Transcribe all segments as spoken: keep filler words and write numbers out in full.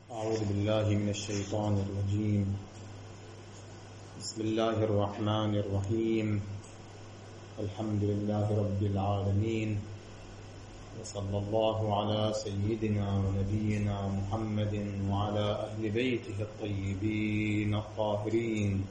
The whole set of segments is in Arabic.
أعوذ بالله من الشيطان الرجيم. بسم الله الرحمن الرحيم. الحمد لله رب العالمين، وصلى الله على سيدنا ونبينا محمد وعلى أهل بيته الطيبين الطاهرين.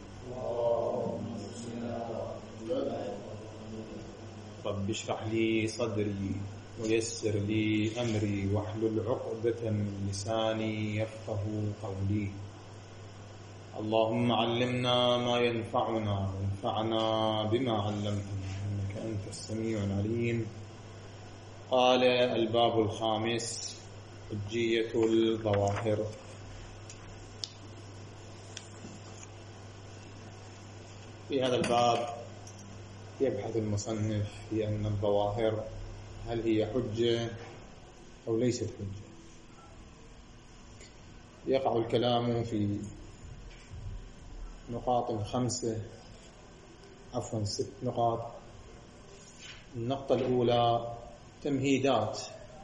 رب اشرح لي صدري ويسر لي أمري واحلل عقدة من لساني يفقه قولي. اللهم علمنا ما ينفعنا وانفعنا بما علمتنا إنك أنت السميع العليم. قال الباب الخامس: حجية الظواهر. في هذا الباب يبحث المصنف في أن الظواهر هل هي حجة أو ليست حجة. يقع الكلام في نقاط خمسة عفوا ست نقاط. النقطة الأولى تمهيدات.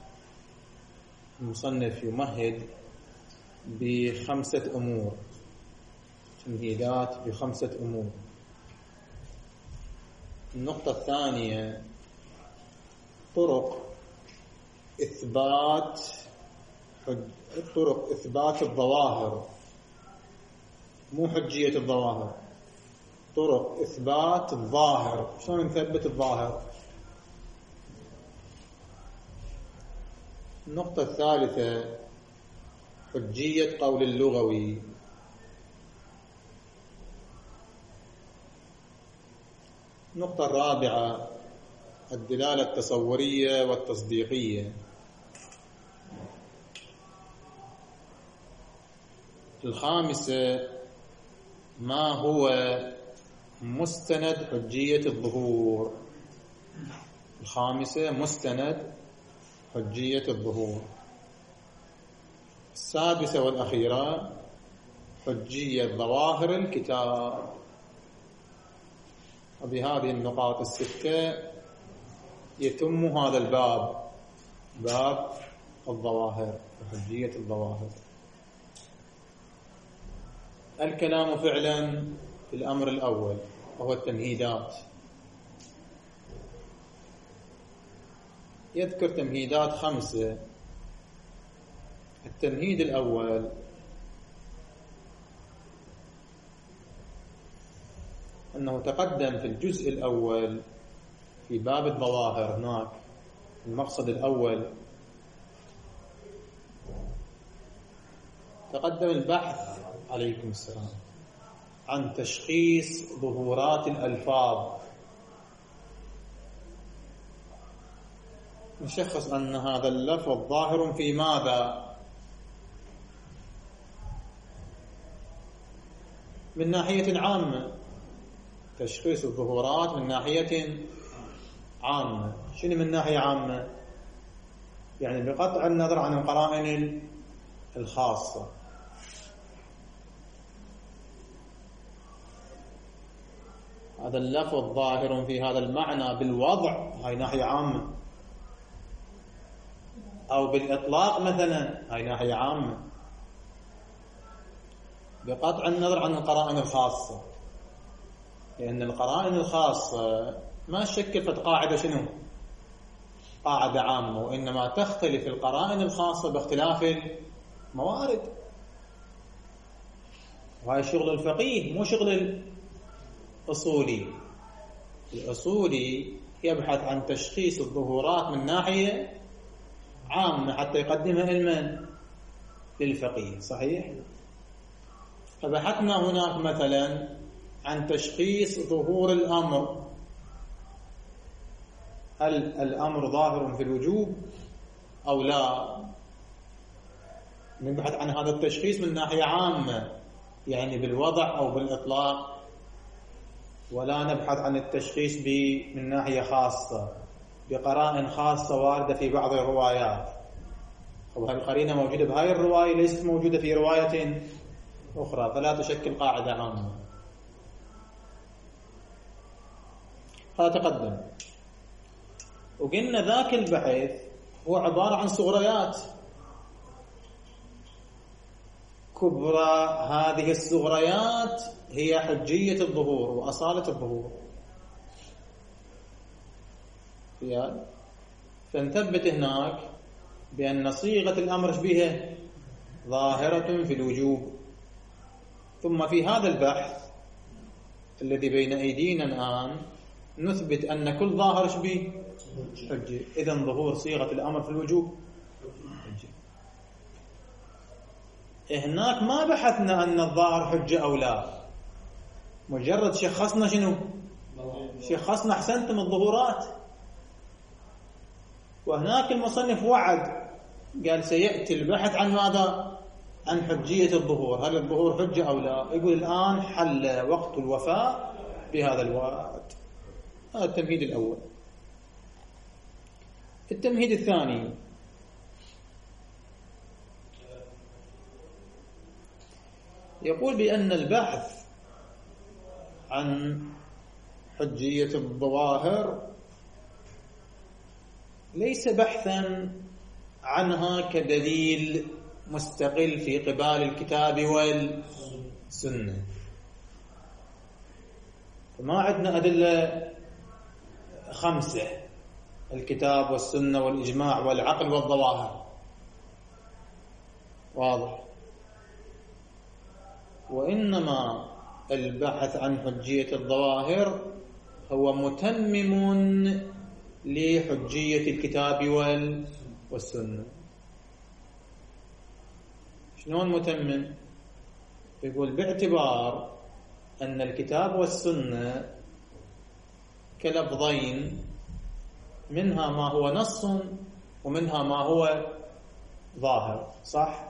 المصنف يمهد بخمسة أمور، تمهيدات بخمسة أمور. النقطة الثانية طرق إثبات طرق إثبات الظواهر، مو حجية الظواهر، طرق إثبات الظاهر، شلون نثبت الظاهر. النقطة الثالثة حجية قول اللغوي. النقطة الرابعة الدلالة التصورية والتصديقية. الخامسة ما هو مستند حجية الظهور. الخامسة مستند حجية الظهور. السادسة والأخيرة حجية ظواهر الكتاب. وبهذه النقاط الستة يتم هذا الباب، باب الظواهر وحجية الظواهر. الكلام فعلا في الأمر الأول وهو التمهيدات. يذكر تمهيدات خمسة. التمهيد الأول أنه تقدم في الجزء الأول في باب الظواهر هناك المقصد الأول تقدم البحث عليكم السلام عن تشخيص ظهورات الألفاظ. نشخص أن هذا اللفظ ظاهر في ماذا؟ من ناحية عامة، تشخيص الظهورات من ناحية عامة. شنو من ناحية عامة؟ يعني بقطع النظر عن القرائن الخاصة. هذا اللفظ ظاهر في هذا المعنى بالوضع، هاي ناحية عامة، أو بالإطلاق مثلا، هاي ناحية عامة، بقطع النظر عن القرائن الخاصة. لأن القرائن الخاصة ما شكلت قاعدة شنو؟ قاعدة عامة، وإنما تختلف القرائن الخاصة باختلاف الموارد. وهي شغل الفقيه مو شغل الأصولي. الأصولي يبحث عن تشخيص الظهورات من ناحية عامة حتى يقدمها علما للفقيه، صحيح؟ فبحثنا هناك مثلا عن تشخيص ظهور الأمر. هل الأمر ظاهر في الوجوب أو لا؟ نبحث عن هذا التشخيص من ناحية عامة، يعني بالوضع أو بالإطلاق، ولا نبحث عن التشخيص من ناحية خاصة بقرائن خاصة واردة في بعض الروايات. وهذه القرينة موجودة بهاي الرواية ليست موجودة في رواية أخرى، فلا تشكل قاعدة عامة. هذا تقدم. وقلنا ذاك البحث هو عبارة عن صغريات. كبرى هذه الصغريات هي حجية الظهور وأصالة الظهور. فنثبت هناك بأن صيغة الأمر بها ظاهرة في الوجوب. ثم في هذا البحث الذي بين أيدينا الآن نثبت أن كل ظاهر شبيه حجة. إذن ظهور صيغة الأمر في الوجوب حجة. هناك ما بحثنا أن الظاهر حجة أو لا، مجرد شخصنا شنو؟ شخصنا أحسنتم الظهورات. وهناك المصنف وعد قال سيأتي البحث عن ماذا؟ عن حجية الظهور، هل الظهور حجة أو لا؟ يقول الآن حل وقت الوفاء بهذا الوعد. هذا التمهيد الأول. التمهيد الثاني يقول بأن البحث عن حجية الظواهر ليس بحثا عنها كدليل مستقل في قبال الكتاب والسنة. فما عندنا أدلة خمسة: الكتاب والسنة والإجماع والعقل والظواهر، واضح. وإنما البحث عن حجية الظواهر هو متمم لحجية الكتاب والسنة. شلون متمم؟ يقول باعتبار أن الكتاب والسنة كلفظين، منها ما هو نص ومنها ما هو ظاهر، صح؟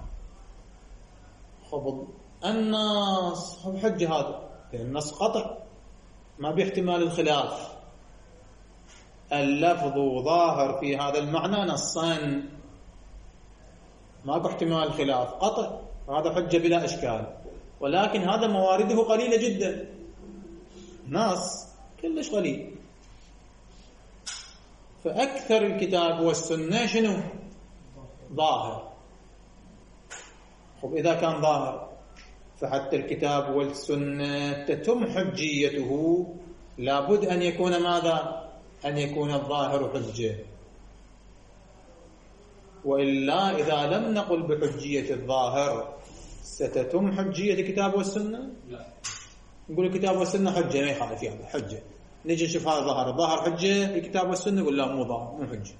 خب النص هو حجة، هذا النص قطع ما باحتمال الخلاف. اللفظ ظاهر في هذا المعنى نصا، ماكو احتمال الخلاف، قطع، هذا حجة بلا إشكال. ولكن هذا موارده قليلة جدا، نص كلش قليل. فأكثر الكتاب والسنة شنو؟ ظاهر. خب إذا كان ظاهر فحتى الكتاب والسنة تتم حجيته لابد أن يكون ماذا؟ أن يكون الظاهر حجة. وإلا إذا لم نقل بحجية الظاهر ستتم حجية الكتاب والسنة؟ لا. نقول الكتاب والسنة حجة، ما يخالف يعني حجة. نجي نشوف هذا ظاهر، الظاهر حجة الكتاب والسنة، نقول لا مو ظاهر، مو حجة.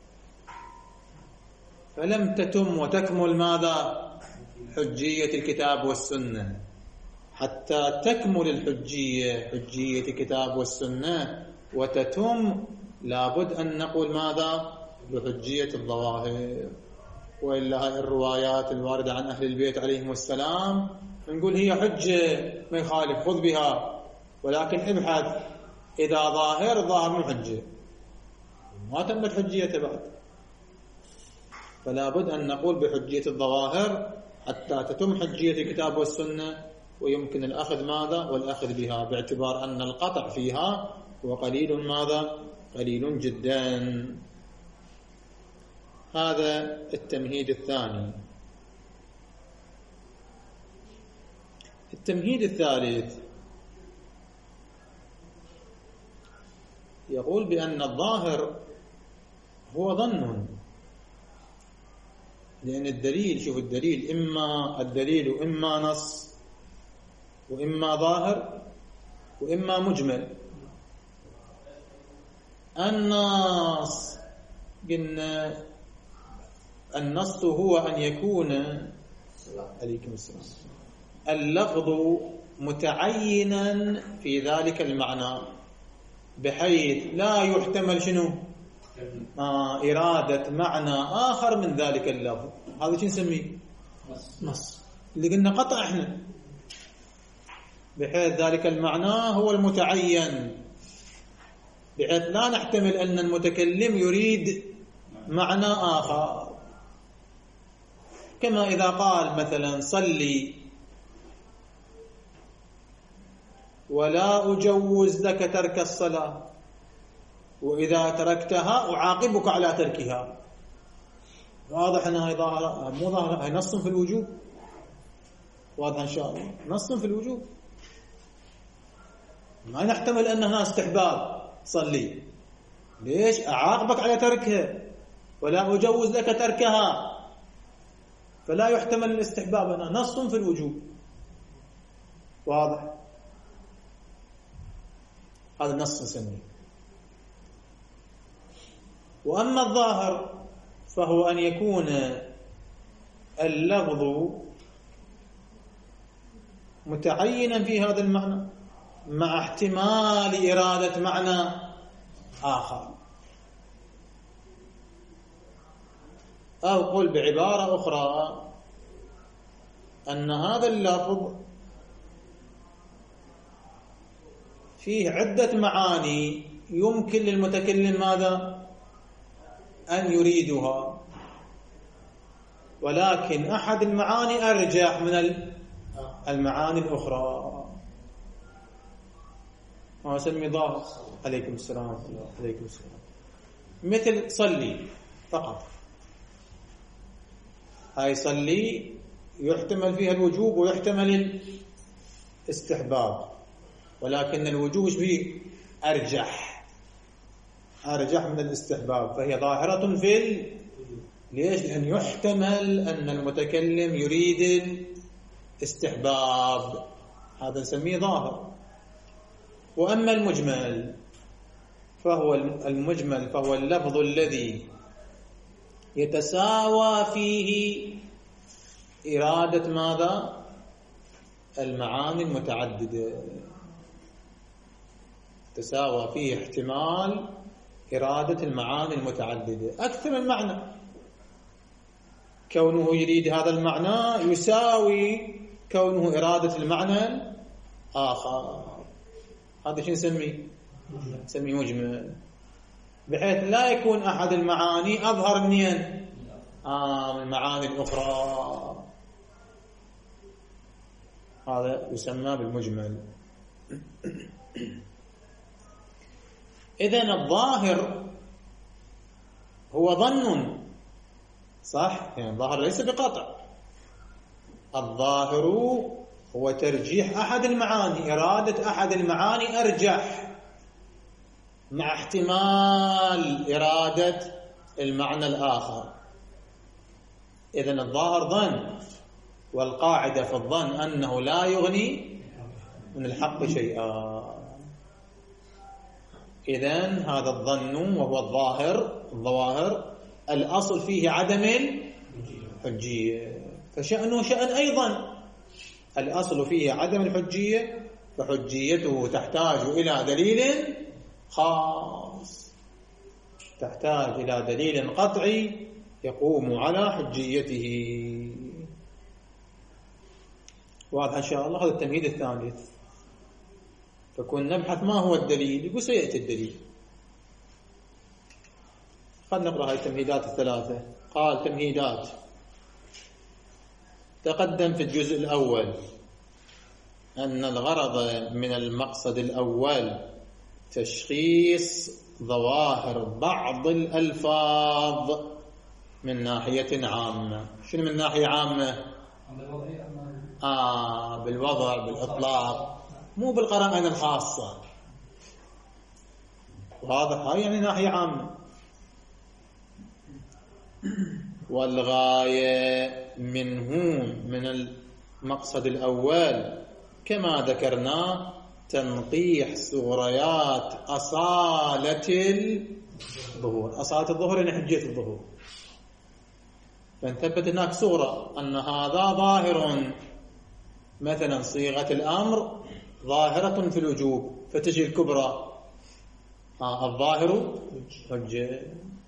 فلم تتم وتكمل ماذا؟ حجية الكتاب والسنة. حتى تكمل الحجية، حجية الكتاب والسنة، وتتم لابد أن نقول ماذا؟ بحجية الظواهر. وإلا هاي الروايات الواردة عن أهل البيت عليهم السلام نقول هي حجة ما يخالف، خذ بها، ولكن ابحث إذا ظاهر ظاهر من حجة، ما تمت حجيته بعد. فلا بد أن نقول بحجية الظواهر حتى تتم حجية الكتاب والسنة، ويمكن الأخذ ماذا؟ والأخذ بها، باعتبار أن القطع فيها هو قليل ماذا؟ قليل جدا. هذا التمهيد الثاني. التمهيد الثالث يقول بأن الظاهر هو ظن، لأن الدليل، شوف الدليل إما الدليل إما نص وإما ظاهر وإما مجمل. النص قلنا النص هو أن يكون عليكم السلام اللفظ متعينا في ذلك المعنى، بحيث لا يحتمل شنو؟ آه إرادة معنى آخر من ذلك اللفظ. هذا شو نسميه؟ نص. اللي قلنا قطع احنا، بحيث ذلك المعنى هو المتعين، بحيث لا نحتمل أن المتكلم يريد معنى آخر. كما إذا قال مثلا صلي ولا أجوز لك ترك الصلاة، وإذا تركتها أعاقبك على تركها. واضح أنها ظاهرة، مو ظاهرة، هي نص في الوجوب. واضح إن شاء الله. نص في الوجوب، ما نحتمل أن هنا استحباب صلي، ليش أعاقبك على تركها ولا أجوز لك تركها، فلا يحتمل الاستحباب هنا، نص في الوجوب. واضح؟ هذا النص نسميه. وأما الظاهر فهو أن يكون اللفظ متعينا في هذا المعنى مع احتمال إرادة معنى آخر، أو قل بعبارة أخرى أن هذا اللفظ فيه عدة معاني يمكن للمتكلم ماذا؟ أن يريدها، ولكن أحد المعاني أرجح من المعاني الأخرى. ما أسمي ظاهر. عليكم السلام عليكم السلام. مثل صلي فقط، هاي صلي يحتمل فيها الوجوب ويحتمل الاستحباب، ولكن الوجوب به أرجح أرجح من الاستحباب، فهي ظاهرة في ال... ليش؟ لأن يحتمل أن المتكلم يريد الاستحباب، هذا نسميه ظاهر. وأما المجمل فهو المجمل فهو اللفظ الذي يتساوى فيه إرادة ماذا؟ المعاني المتعددة، تساوى فيه احتمال إرادة المعاني المتعددة أكثر من معنى، كونه يريد هذا المعنى يساوي كونه إرادة المعنى آخر، هذا شو نسميه؟ نسميه مجمل، بحيث لا يكون أحد المعاني أظهر منين؟ آه من المعاني الأخرى، هذا يسمى بالمجمل. إذن الظاهر هو ظن، صح؟ يعني الظاهر ليس بقطع، الظاهر هو ترجيح أحد المعاني، إرادة أحد المعاني أرجح مع احتمال إرادة المعنى الآخر. إذن الظاهر ظن، والقاعدة في الظن أنه لا يغني من الحق شيئا. إذن هذا الظن وهو الظاهر الظواهر الأصل فيه عدم الحجية، فشأنه شأن أيضا الأصل فيه عدم الحجية، فحجيته تحتاج إلى دليل خاص، تحتاج إلى دليل قطعي يقوم على حجيته. واضح إن شاء الله. هذا التمهيد الثالث. فكنا نبحث ما هو الدليل، يقول سيأتي الدليل. خلنا نقرأ هذه التمهيدات الثلاثة. قال تمهيدات. تقدم في الجزء الأول أن الغرض من المقصد الأول تشخيص ظواهر بعض الألفاظ من ناحية عامة. شنو من ناحية عامة؟ آه بالوضع بالإطلاق، مو بالقرائن الخاصة. واضح؟ هاي يعني ناحية عامة. والغاية منه من المقصد الأول كما ذكرنا تنقيح صغريات أصالة الظهور. أصالة الظهور يعني حجية الظهور، فنثبت هناك صورة أن هذا ظاهر، مثلا صيغة الأمر ظاهرة في الوجوب، فتجي الكبرى آه الظاهر حجة.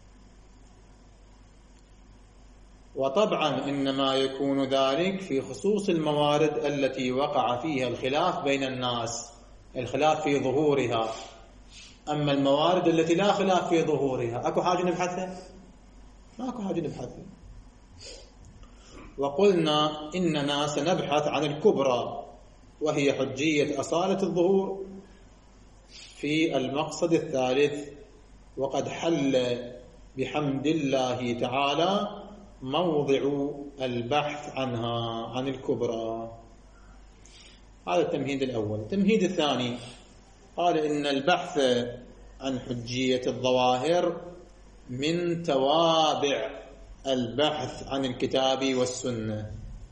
وطبعا إنما يكون ذلك في خصوص الموارد التي وقع فيها الخلاف بين الناس، الخلاف في ظهورها. أما الموارد التي لا خلاف في ظهورها أكو حاجة نبحثها؟ ما أكو حاجة نبحثها. وقلنا إننا سنبحث عن الكبرى وهي حجية أصالة الظهور في المقصد الثالث، وقد حل بحمد الله تعالى موضع البحث عنها عن الكبرى. هذا التمهيد الأول. التمهيد الثاني قال إن البحث عن حجية الظواهر من توابع البحث عن الكتاب والسنة،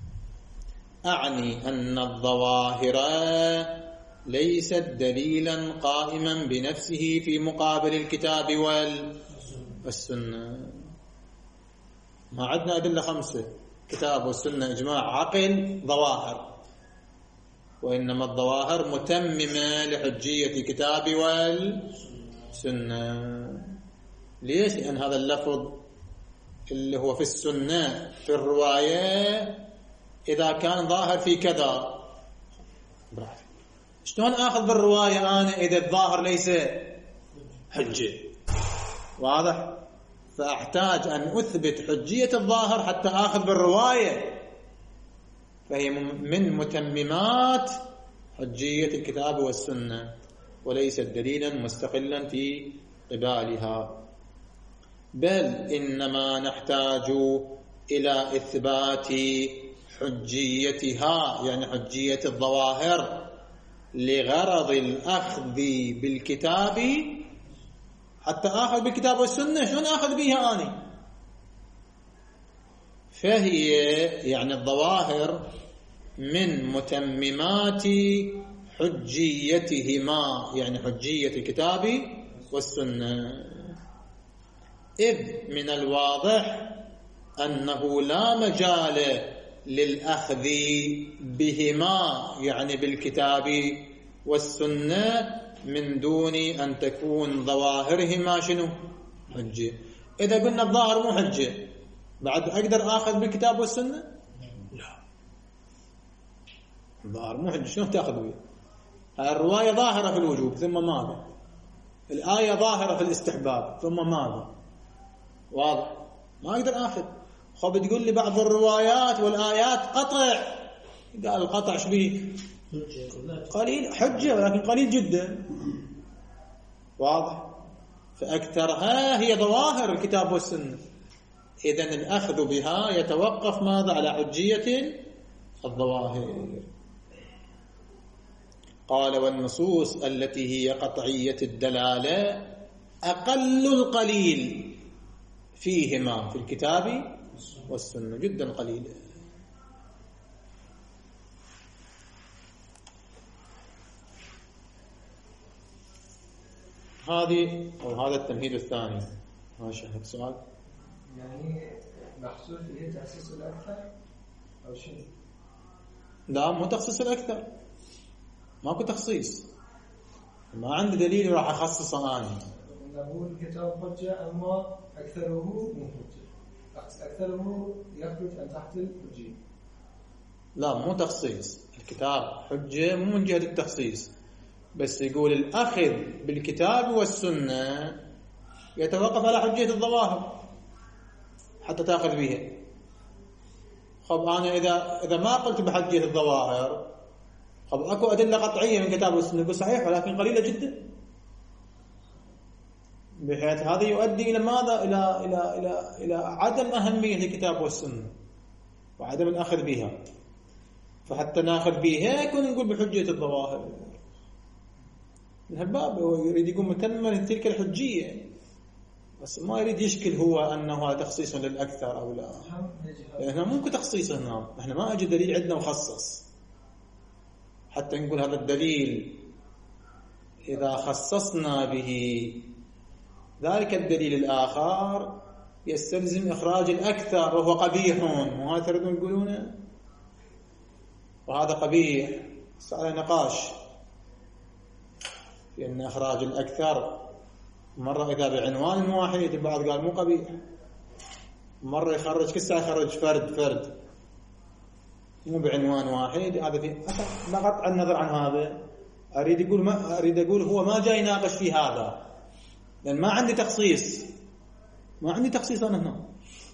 أعني أن الظواهر ليست دليلا قائما بنفسه في مقابل الكتاب والسنة. ما عندنا أدلة خمسة: كتاب والسنة، إجماع، عقل، ظواهر. وإنما الظواهر متممة لحجية كتاب والسنة. ليش؟ لأن هذا اللفظ اللي هو في السنة في الرواية إذا كان ظاهر في كذا، شلون آخذ بالرواية أنا إذا الظاهر ليس حجة؟ واضح؟ فأحتاج أن أثبت حجية الظاهر حتى آخذ بالرواية، فهي من متممات حجية الكتاب والسنة وليست دليلا مستقلا في قبالها، بل إنما نحتاج إلى إثبات حجيتها، يعني حجية الظواهر، لغرض الأخذ بالكتاب حتى آخذ بالكتاب والسنة. شلون آخذ بها أنا؟ فهي يعني الظواهر من متممات حجيتهما، يعني حجية الكتاب والسنة، إذ من الواضح أنه لا مجال للأخذ بهما، يعني بالكتاب والسنة، من دون أن تكون ظواهرهما شنو؟ حجة. إذا قلنا الظاهر مو حجة، بعد أقدر آخذ بالكتاب والسنة؟ لا، الظاهر مو حجة، شنو تأخذ بيه؟ الرواية ظاهرة في الوجوب ثم ماذا؟ الآية ظاهرة في الاستحباب ثم ماذا؟ واضح؟ ما أقدر آخذ. خب تقول لي بعض الروايات والآيات قطع، قال القطع شبيه؟ قليل، حجة ولكن قليل جدا. واضح؟ فأكثرها هي ظواهر الكتاب والسنة. إذن الأخذ بها يتوقف ماذا؟ على حجية الظواهر. قال: والنصوص التي هي قطعية الدلالة أقل القليل فيهما في الكتاب والسنة، جدا قليلة. هذه أو هذا التمهيد الثاني. ما شاهد سؤال؟ يعني محصول فيه تخصيص الأكثر أو شيء؟ لا، مو تخصيص الأكثر، ماكو تخصيص. ما عندي دليل راح أخصصه أنا. نقول الكتاب حجة أما أكثره مو حجة، أكثره يخرج عن تحت الحجة. لا، مو تخصيص. الكتاب حجة مو من جهة التخصيص، بس يقول الأخذ بالكتاب والسنة يتوقف على حجية الظواهر حتى تأخذ بها. خب أنا إذا إذا ما قلت بحجية الظواهر، خب أكو أدلة قطعية من كتاب والسنة، يقول صحيح ولكن قليلة جدا، بحيث هذا يؤدي إلى ماذا؟ إلى إلى إلى إلى عدم أهمية الكتاب والسنة وعدم الأخذ بها. فحتى نأخذ بها يكون نقول بحجية الظواهر. الهباب هو يريد يكون متمما لتلك الحجية، بس ما يريد يشكل هو أنه تخصيص للأكثر أو لا. إحنا ممكن تخصيص هنا، إحنا ما أجي دليل عندنا وخصص حتى نقول هذا الدليل إذا خصصنا به ذلك الدليل الآخر يستلزم إخراج الأكثر وهو قبيح، وهذا تريدون تقولونه وهذا قبيح. صار نقاش في أن إخراج الأكثر مرة إذا بعنوان واحد، البعض قال مو قبيح، مرة يخرج كسا يخرج فرد فرد مو بعنوان واحد. هذا في بغض النظر عن هذا أريد يقول ما أريد أقول هو ما جاي يناقش في هذا، لأن ما عندي تخصيص، ما عندي تخصيص أنا هنا.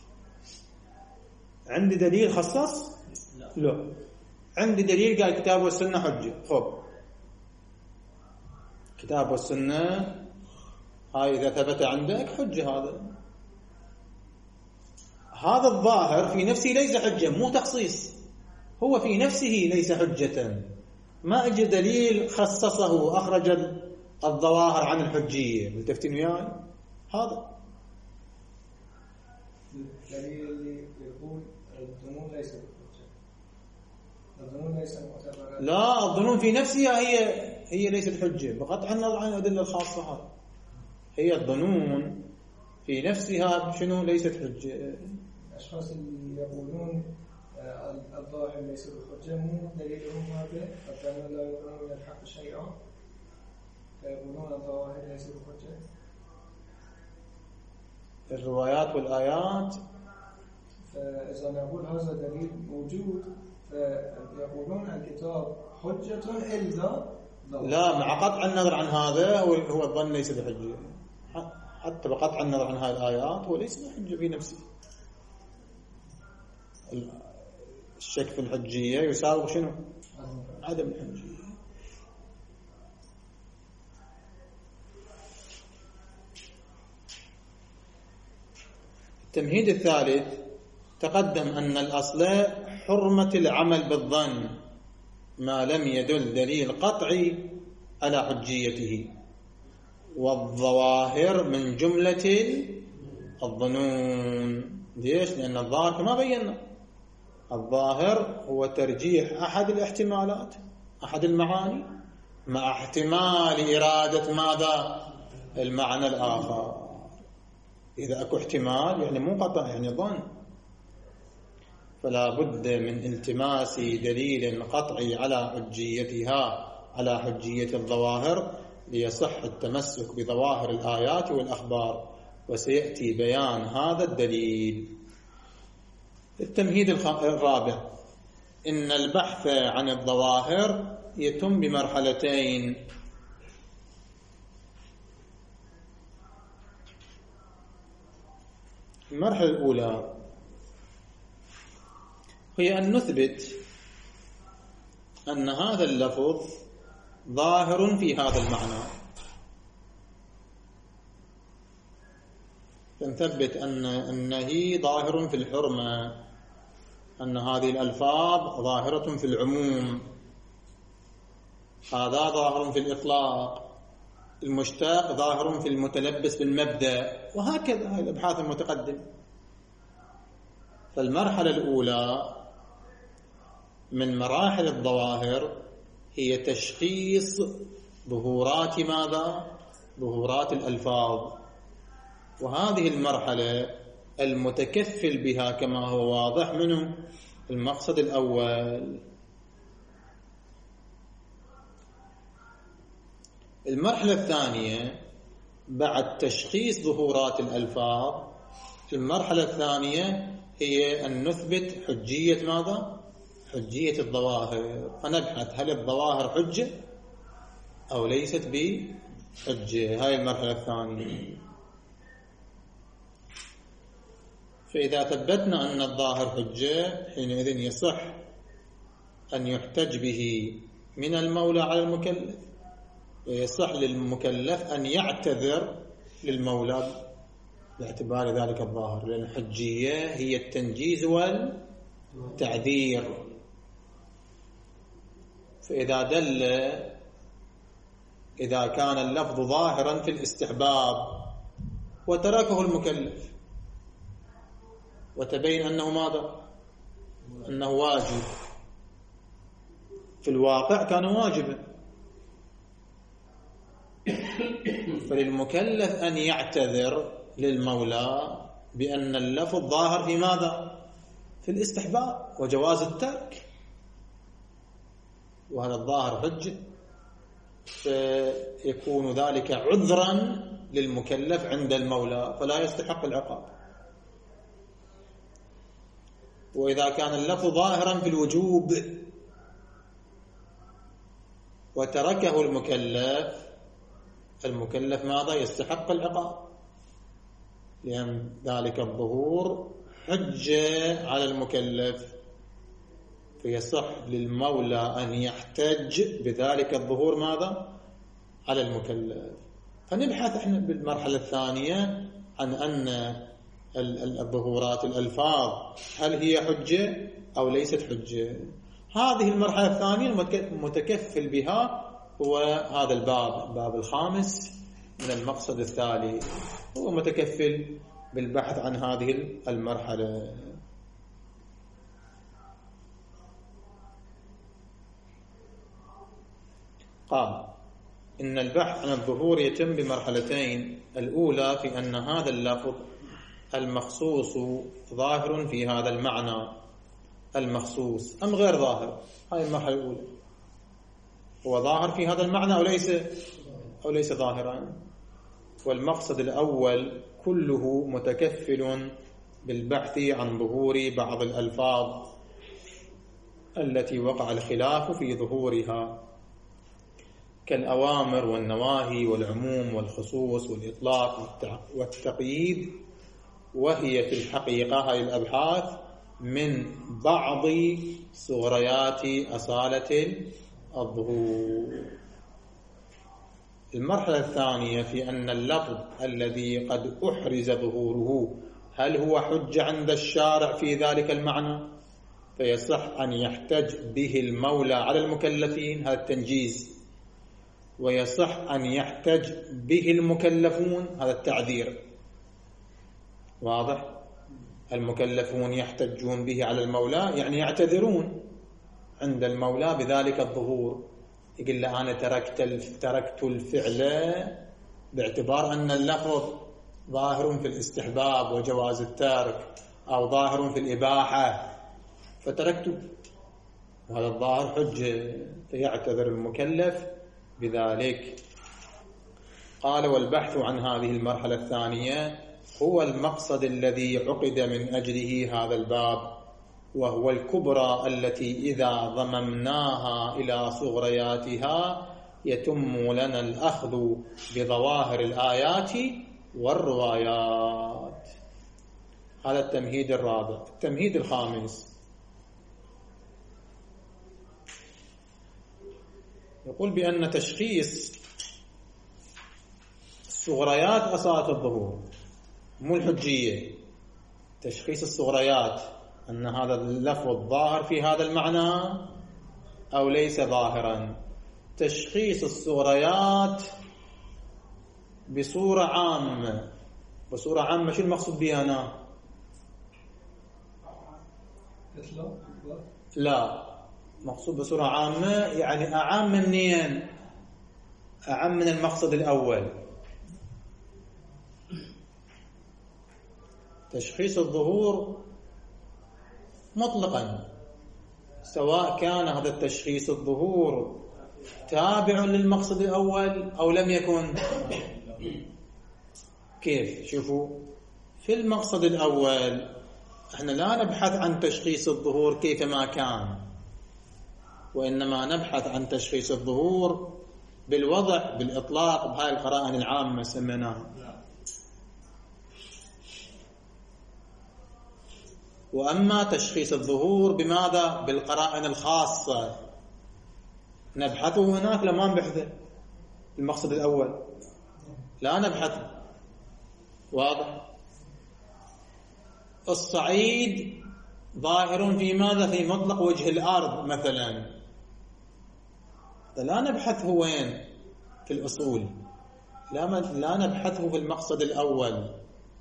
عندي دليل خصص؟ لا، عندي دليل قال الكتاب والسنة حجة. خب كتاب والسنة هاي إذا ثبت عندك حجة. هذا هذا الظاهر في نفسه ليس حجة، مو تخصيص، هو في نفسه ليس حجة، ما اجى دليل خصصه واخرج الظواهر عن الحجيه. ملتفتين وياي؟ هذا الدليل اللي يقول الظنون ليست بحجه. الظنون ليست معتبره. لا، الظنون في نفسها هي هي ليست حجه بقطع النظر عن الادله الخاصه. هذه هي الظنون في نفسها شنو؟ ليست حجه. الاشخاص اللي يقولون الظاهر ليس بحجه مو دليلهم هذا فكانوا لا يرون من الحق شيئا فيقولون الظواهر ليس بحجه. الروايات والآيات، فإذا نقول هذا دليل موجود فيقولون الكتاب حجة إلا لا، مع قطع النظر عن هذا هو الظن ليس بحجة. حتى بقطع النظر عن هذه الآيات هو ليس بحجة في نفسه. الشك في الحجية يساوي شنو؟ عدم الحجية. التمهيد الثالث تقدم أن الأصل حرمة العمل بالظن ما لم يدل دليل قطعي على حجيته، والظواهر من جملة الظنون. ليش؟ لأن الظاهر كما بينا الظاهر هو ترجيح أحد الاحتمالات، أحد المعاني، مع احتمال إرادة ماذا؟ المعنى الآخر. إذا أكو احتمال يعني مو قطع، يعني ظن، فلا بد من التماس دليل قطعي على حجيتها، على حجية الظواهر، ليصح التمسك بظواهر الآيات والأخبار، وسيأتي بيان هذا الدليل. التمهيد الرابع: إن البحث عن الظواهر يتم بمرحلتين. المرحلة الأولى هي أن نثبت أن هذا اللفظ ظاهر في هذا المعنى، فنثبت أن أنه ظاهر في الحرمة، أن هذه الألفاظ ظاهرة في العموم، هذا ظاهر في الإطلاق، المشتاق ظاهر في المتلبس بالمبدأ، وهكذا هذه الأبحاث المتقدمة. فالمرحلة الأولى من مراحل الظواهر هي تشخيص ظهورات ماذا؟ ظهورات الألفاظ. وهذه المرحلة المتكفل بها كما هو واضح منه المقصد الأول. المرحلة الثانية بعد تشخيص ظهورات الألفاظ، المرحلة الثانية هي أن نثبت حجية ماذا؟ حجية الظواهر، فنبحث هل الظواهر حجة أو ليست بحجة. هاي المرحلة الثانية. فإذا ثبتنا أن الظاهر حجة حينئذ يصح أن يحتج به من المولى على المكلف، ويصح للمكلف أن يعتذر للمولى باعتبار ذلك الظاهر، لأن الحجية هي التنجيز والتعذير. فإذا دل إذا كان اللفظ ظاهرا في الاستحباب وتركه المكلف وتبين أنه ماذا؟ أنه واجب، في الواقع كان واجبا، فللمكلف أن يعتذر للمولى بأن اللفظ ظاهر في ماذا؟ في الاستحباب وجواز الترك، وهذا الظاهر حجة، فيكون ذلك عذرا للمكلف عند المولى فلا يستحق العقاب. وإذا كان اللفظ ظاهرا في الوجوب وتركه المكلف، المكلف ماذا؟ يستحق العقاب، لأن ذلك الظهور حجة على المكلف، فيصح للمولى أن يحتج بذلك الظهور ماذا؟ على المكلف. فنبحث احنا بالمرحلة الثانية عن أن الظهورات الألفاظ هل هي حجة أو ليست حجة. هذه المرحلة الثانية المتكفل بها هو هذا الباب، الباب الخامس من المقصد الثالث، هو متكفل بالبحث عن هذه المرحلة. قال إن البحث عن الظهور يتم بمرحلتين: الأولى في أن هذا اللفظ المخصوص ظاهر في هذا المعنى المخصوص أم غير ظاهر. هذه المرحلة الأولى، هو ظاهر في هذا المعنى أو ليس أو ليس ظاهرا. والمقصد الأول كله متكفل بالبحث عن ظهور بعض الألفاظ التي وقع الخلاف في ظهورها، كالأوامر والنواهي والعموم والخصوص والإطلاق والتقييد، وهي في الحقيقة هذه الأبحاث من بعض صغريات أصالة الظهور. المرحلة الثانية في أن اللفظ الذي قد أحرز ظهوره هل هو حجة عند الشارع في ذلك المعنى فيصح أن يحتج به المولى على المكلفين، هذا التنجيز، ويصح أن يحتج به المكلفون، هذا التعذير. واضح؟ المكلفون يحتجون به على المولى يعني يعتذرون عند المولى بذلك الظهور، يقول له أنا تركت تركت الفعل باعتبار أن اللفظ ظاهر في الاستحباب وجواز الترك أو ظاهر في الإباحة فتركته، وهذا الظاهر حجة، فيعتذر المكلف بذلك. قال والبحث عن هذه المرحلة الثانية هو المقصد الذي عقد من أجله هذا الباب، وهو الكبرى التي إذا ضممناها إلى صغرياتها يتم لنا الأخذ بظواهر الآيات والروايات. هذا التمهيد الرابع. التمهيد الخامس يقول بأن تشخيص الصغريات أصالة الظهور، مو الحجية، تشخيص الصغريات أن هذا اللفظ ظاهر في هذا المعنى أو ليس ظاهرا. تشخيص الصغريات بصورة عامة، بصورة عامة شو المقصود بها أنا؟ لا، مقصود بصورة عامة يعني أعم منين؟ أعم من المقصد الأول. تشخيص الظهور مطلقا، سواء كان هذا التشخيص الظهور تابع للمقصد الأول أو لم يكن. كيف؟ شوفوا، في المقصد الأول احنا لا نبحث عن تشخيص الظهور كيفما كان، وإنما نبحث عن تشخيص الظهور بالوضع بالإطلاق بهاي القرائن العامة سميناها. وأما تشخيص الظهور بماذا؟ بالقرائن الخاصة، نبحثه هناك لما نبحثه المقصد الأول، لا نبحثه. واضح؟ الصعيد ظاهر في ماذا؟ في مطلق وجه الأرض مثلا، لا نبحثه وين؟ في الأصول، لا لا نبحثه في المقصد الأول.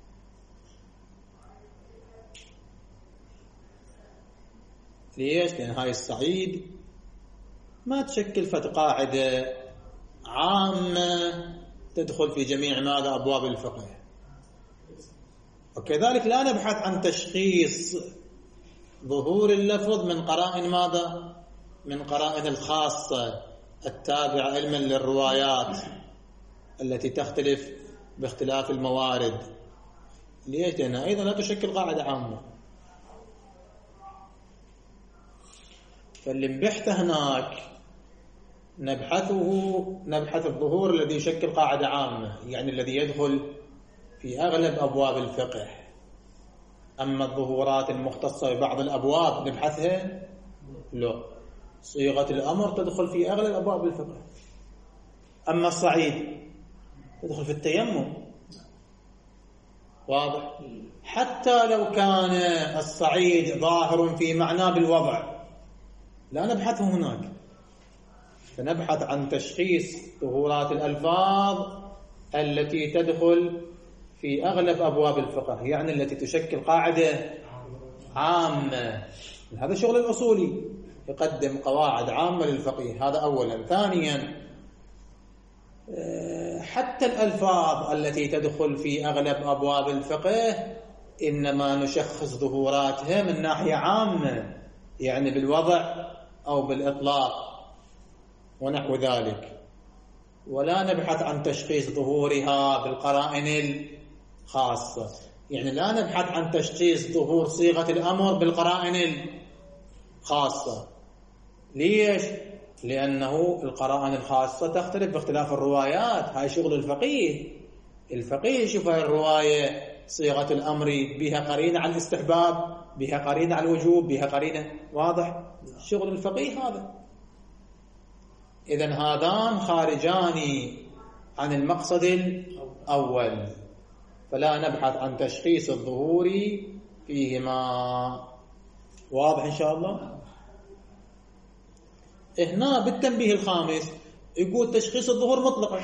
ليش؟ لأن هاي الصعيد ما تشكل فت قاعدة عامة تدخل في جميع ماذا؟ أبواب الفقه. وكذلك لا نبحث عن تشخيص ظهور اللفظ من قرائن ماذا؟ من قرائن الخاصة التابعة علما للروايات التي تختلف باختلاف الموارد. ليش؟ لأنها أيضا لا تشكل قاعدة عامة. فاللي نبحثه هناك نبحثه نبحث الظهور الذي يشكل قاعدة عامة، يعني الذي يدخل في أغلب أبواب الفقه. أما الظهورات المختصة ببعض الأبواب نبحثها لا، صيغة الأمر تدخل في أغلب أبواب الفقه. أما الصعيد تدخل في التيمم. واضح؟ حتى لو كان الصعيد ظاهر في معناه بالوضع، لا نبحثه هناك، فنبحث عن تشخيص ظهورات الألفاظ التي تدخل في أغلب أبواب الفقه، يعني التي تشكل قاعدة عامة. هذا شغل الأصولي، يقدم قواعد عامة للفقيه، هذا أولا. ثانيا حتى الألفاظ التي تدخل في أغلب أبواب الفقه إنما نشخص ظهوراتها من ناحية عامة، يعني بالوضع أو بالإطلاق ونحو ذلك، ولا نبحث عن تشخيص ظهورها بالقرائن الخاصة. يعني لا نبحث عن تشخيص ظهور صيغة الأمر بالقرائن الخاصة. ليش؟ لأنه القرائن الخاصة تختلف باختلاف الروايات، هاي شغل الفقيه. الفقيه يشوف هاي الرواية صيغة الأمر بها قرينة على الاستحباب، بها قرينة على الوجوب، بها قرينة، واضح؟ شغل الفقيه هذا. إذن هذان خارجان عن المقصد الأول، فلا نبحث عن تشخيص الظهور فيهما. واضح إن شاء الله؟ هنا بالتنبيه الخامس يقول تشخيص الظهور مطلقا،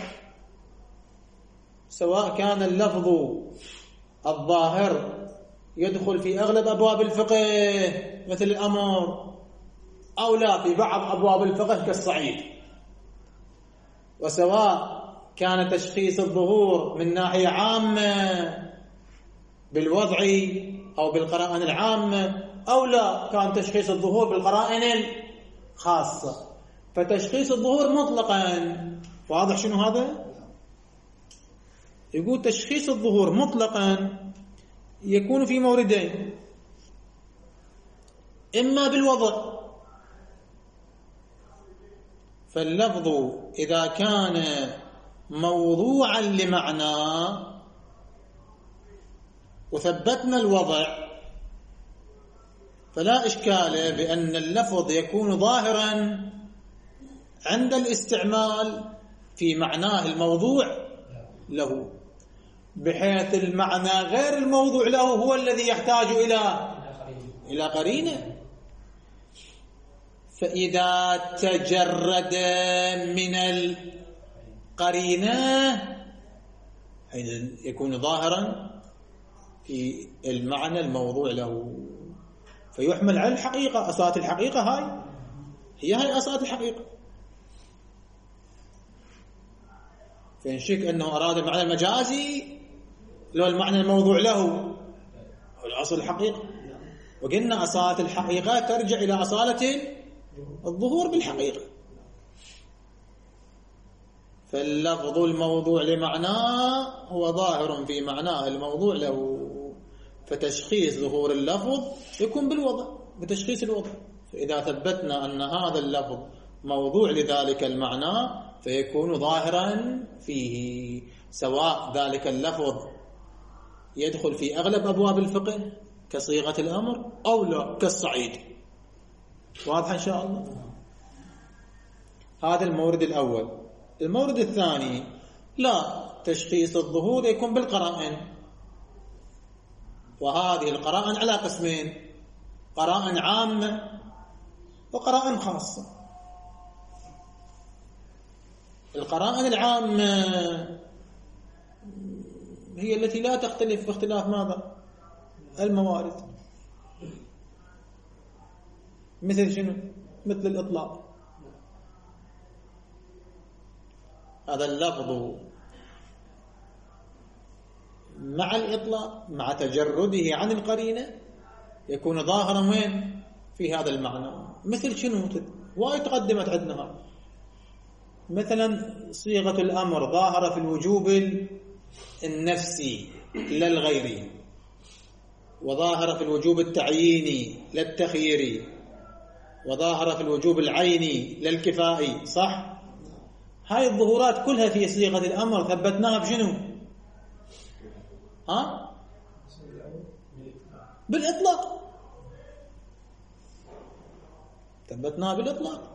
سواء كان اللفظ الظاهر يدخل في أغلب أبواب الفقه مثل الأمر، أو لا في بعض أبواب الفقه كالصعيد، وسواء كان تشخيص الظهور من ناحية عامة بالوضع أو بالقرائن العامة، أو لا كان تشخيص الظهور بالقرائن الخاصة. فتشخيص الظهور مطلقا، واضح شنو هذا؟ يقول تشخيص الظهور مطلقا يكون في موردين: إما بالوضع، فاللفظ إذا كان موضوعا لمعنى وثبتنا الوضع فلا إشكال بأن اللفظ يكون ظاهرا عند الاستعمال في معناه الموضوع له، بحيث المعنى غير الموضوع له هو الذي يحتاج إلى إلى قرينة. فإذا تجرد من القرينة حين يكون ظاهرا في المعنى الموضوع له، فيحمل على الحقيقة. أصالة الحقيقة هاي هي هاي أصالة الحقيقة. فإن شك أنه أراد المعنى المجازي لو المعنى الموضوع له هو الأصل الحقيقة، وقلنا أصالة الحقيقة ترجع إلى أصالة الظهور بالحقيقة. فاللفظ الموضوع لمعناه هو ظاهر في معناه الموضوع له، فتشخيص ظهور اللفظ يكون بالوضع، بتشخيص الوضع. فإذا ثبتنا أن هذا اللفظ موضوع لذلك المعنى فيكون ظاهرا فيه، سواء ذلك اللفظ يدخل في أغلب أبواب الفقه كصيغة الأمر أو لا كالصعيد. واضح إن شاء الله؟ هذا المورد الأول. المورد الثاني: لا، تشخيص الظهور يكون بالقرائن، وهذه القرائن على قسمين: قرائن عامة وقرائن خاصة. القرائن العامة هي التي لا تختلف باختلاف ماذا؟ الموارد. مثل شنو؟ مثل الإطلاق. هذا اللفظ مع الإطلاق مع تجرده عن القرينة يكون ظاهرا وين؟ في هذا المعنى. مثل شنو؟ وايد تقدمت عندنا، مثلا صيغة الأمر ظاهرة في الوجوب النفسي لا الغيري، وظاهرة في الوجوب التعييني لا التخييري، وظاهرة في الوجوب العيني لا الكفائي. صح؟ هاي الظهورات كلها في صيغة الأمر ثبتناها بشنو؟ ها؟ بالإطلاق. ثبتناها بالإطلاق.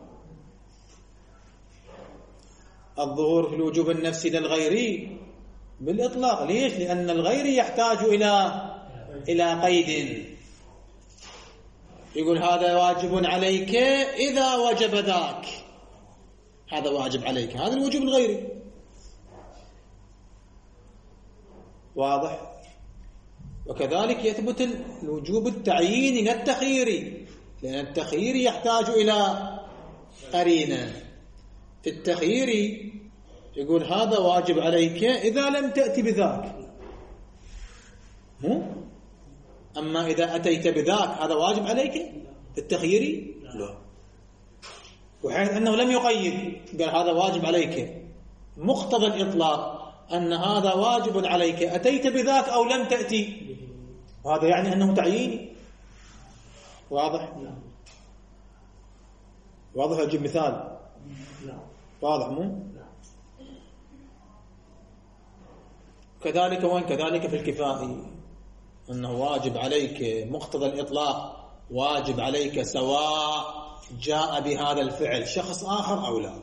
الظهور في الوجوب النفسي للغيري بالإطلاق. ليش؟ لأن الغيري يحتاج إلى إلى قيد. يقول هذا واجب عليك إذا وجب ذاك، هذا واجب عليك، هذا الوجوب الغيري. واضح؟ وكذلك يثبت الوجوب التعييني لا التخييري، لأن التخييري يحتاج إلى قرينة. في التخييري يقول هذا واجب عليك إذا لم تأتي بذاك، مو؟ أما إذا أتيت بذاك هذا واجب عليك. في التخييري لا، وحيث أنه لم يقيد قال هذا واجب عليك، مقتضى الإطلاق أن هذا واجب عليك أتيت بذاك أو لم تأتي، وهذا يعني أنه تعييني. واضح؟ واضح؟ أجيب مثال. واضح مو؟ كذلك وين؟ كذلك في الكفائي أنه واجب عليك مقتضى الإطلاق، واجب عليك سواء جاء بهذا الفعل شخص آخر أو لا،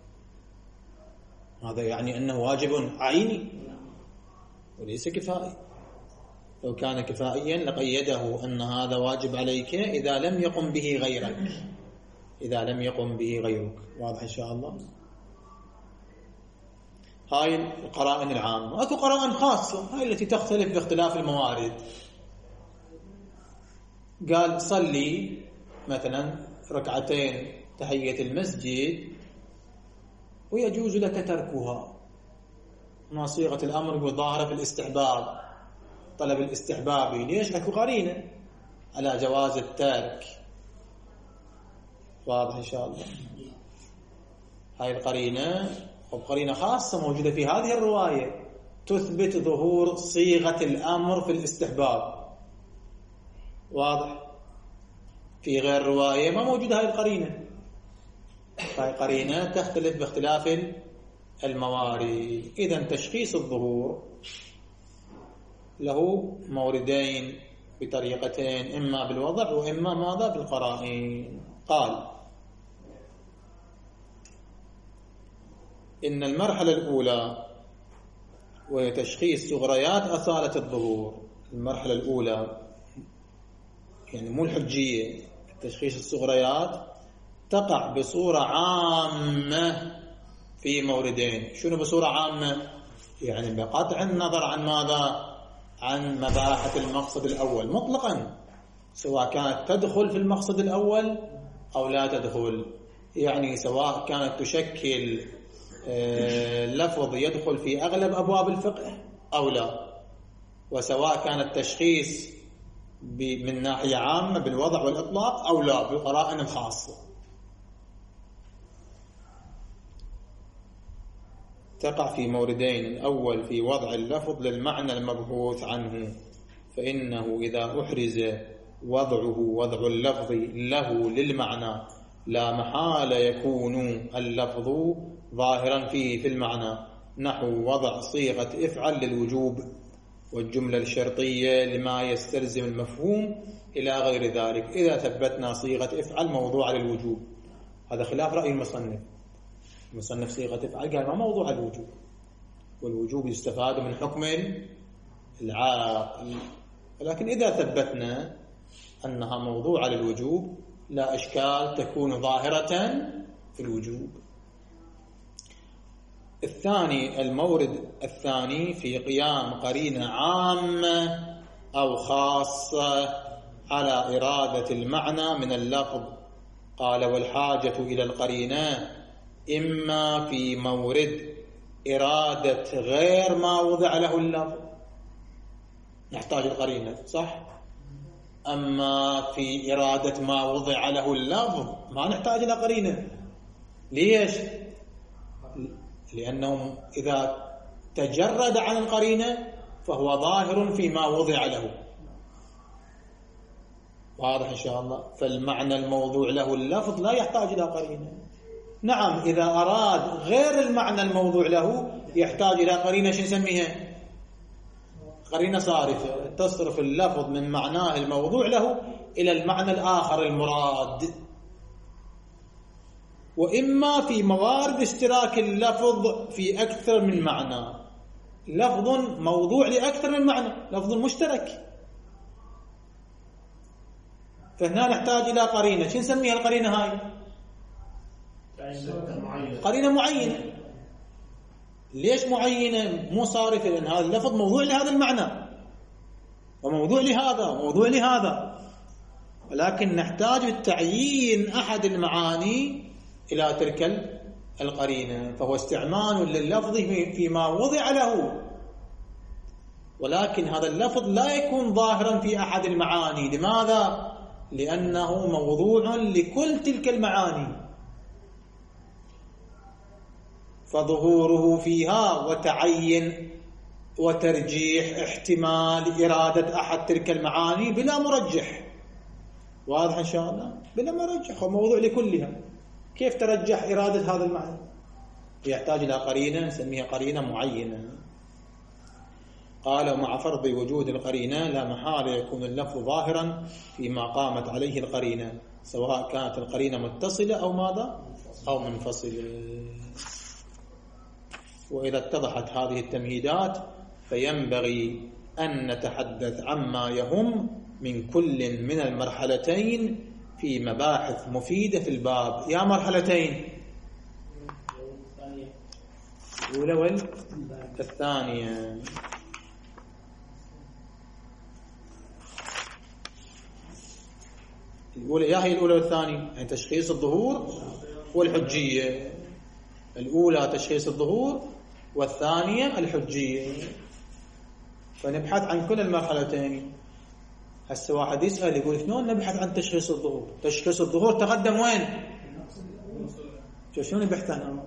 هذا يعني أنه واجب عيني وليس كفائي. لو كان كفائيا لقيده أن هذا واجب عليك إذا لم يقم به غيرك، إذا لم يقم به غيرك. واضح إن شاء الله؟ هاي القرائن العامة. أكو قرائن خاصة، هاي التي تختلف باختلاف الموارد. قال صلي مثلا ركعتين تحية المسجد ويجوز لك تركها، ما صيغة الأمر بظاهرة في الاستحباب، طلب الاستحبابي. ليش؟ أكو قرينة على جواز الترك. واضح إن شاء الله؟ هاي القرينة وقرينة خاصة موجودة في هذه الرواية تثبت ظهور صيغة الأمر في الاستحباب. واضح؟ في غير رواية ما موجودة هاي القرينة. هاي قرينة تختلف باختلاف الموارد. إذن تشخيص الظهور له موردين بطريقتين، إما بالوضع وإما ماذا؟ بالقرائن. قال إن المرحلة الأولى وهي تشخيص صغريات أصالة الظهور. المرحلة الأولى يعني مو الحجية، تشخيص الصغريات تقع بصورة عامة في موردين. شنو بصورة عامة؟ يعني بقطع النظر عن ماذا؟ عن مباحث المقصد الأول مطلقا، سواء كانت تدخل في المقصد الأول أو لا تدخل. يعني سواء كانت تشكل لفظ يدخل في أغلب أبواب الفقه أو لا، وسواء كان التشخيص من ناحية عامة بالوضع والإطلاق أو لا بالقرائن الخاصة. تقع في موردين. الأول في وضع اللفظ للمعنى المبحوث عنه، فإنه إذا أحرز وضعه وضع اللفظ له للمعنى لا محالة يكون اللفظ ظاهرا فيه في المعنى، نحو وضع صيغة افعل للوجوب والجملة الشرطية لما يستلزم المفهوم إلى غير ذلك، إذا ثبتنا صيغة افعل موضوع للوجوب. هذا خلاف رأي المصنف. المصنف صيغة افعل قال ما موضوع الوجوب، والوجوب يستفاد من حكم العاقل، ولكن إذا ثبتنا أنها موضوع للوجوب لا إشكال تكون ظاهرة في الوجوب. الثاني المورد الثاني في قيام قرينة عامة أو خاصة على إرادة المعنى من اللفظ. قال والحاجة إلى القرينة إما في مورد إرادة غير ما وضع له اللفظ، نحتاج القرينة صح، أما في إرادة ما وضع له اللفظ ما نحتاج إلى قرينة. ليش؟ لأنه إذا تجرد عن القرينة فهو ظاهر فيما وضع له. واضح إن شاء الله؟ فالمعنى الموضوع له اللفظ لا يحتاج إلى قرينة. نعم إذا أراد غير المعنى الموضوع له يحتاج إلى قرينة. شو نسميها؟ قرينة صارفة تصرف اللفظ من معناه الموضوع له إلى المعنى الآخر المراد. وإما في موارد اشتراك اللفظ في أكثر من معنى، لفظ موضوع لأكثر من معنى، لفظ مشترك. فهنا نحتاج إلى قرينة. شو نسميها القرينة هاي؟ قرينة معينة. ليش معينة مو صارفة؟ لأن هذا اللفظ موضوع لهذا المعنى وموضوع لهذا وموضوع لهذا، ولكن نحتاج التعيين أحد المعاني إلى تلك القرينة، فهو استعمال لللفظ فيما وضع له، ولكن هذا اللفظ لا يكون ظاهرا في أحد المعاني. لماذا؟ لأنه موضوع لكل تلك المعاني، فظهوره فيها وتعين وترجيح احتمال إرادة أحد تلك المعاني بلا مرجح. واضح إن شاء الله؟ بلا مرجح، هو موضوع لكلها. كيف ترجح إرادة هذا المعنى؟ يحتاج إلى قرينة نسميها قرينة معينة. قال: مع فرض وجود القرينة لا محالة يكون اللفظ ظاهرا فيما قامت عليه القرينة، سواء كانت القرينة متصلة أو ماذا؟ أو منفصلة. وإذا اتضحت هذه التمهيدات فينبغي أن نتحدث عما يهم من كل من المرحلتين في مباحث مفيدة في الباب. يا مرحلتين، الأولى والثانية. الأولى يا هي الأولى والثانية، يعني تشخيص الظهور والحجية. الأولى تشخيص الظهور والثانية الحجية. فنبحث عن كل المرحلتين. هسه واحد يسأل يقول شلون نبحث عن تشخيص الظهور؟ تشخيص الظهور تقدم وين؟ شلون يبحث عنه؟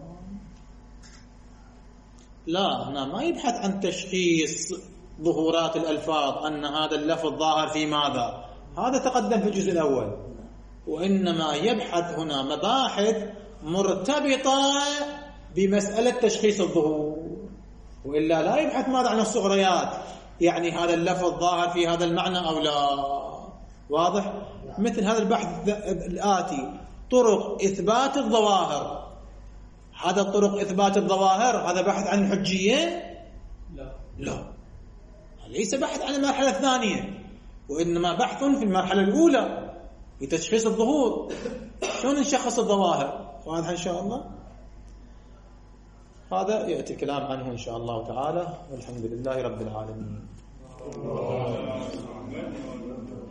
لا، هنا ما يبحث عن تشخيص ظهورات الألفاظ، أن هذا اللفظ ظاهر في ماذا، هذا تقدم في الجزء الأول. وإنما يبحث هنا مباحث مرتبطة بمسألة تشخيص الظهور، وإلا لا يبحث ماذا عن الصغريات، يعني هذا اللفظ ظاهر في هذا المعنى أو لا. واضح؟ مثل هذا البحث الآتي: طرق إثبات الظواهر. هذا طرق إثبات الظواهر هذا بحث عن الحجية؟ لا لا، ليس بحث عن المرحلة الثانية، وإنما بحث في المرحلة الأولى في تشخيص الظهور. شلون نشخص الظواهر؟ واضح إن شاء الله؟ هذا يأتي الكلام عنه إن شاء الله تعالى، والحمد لله رب العالمين.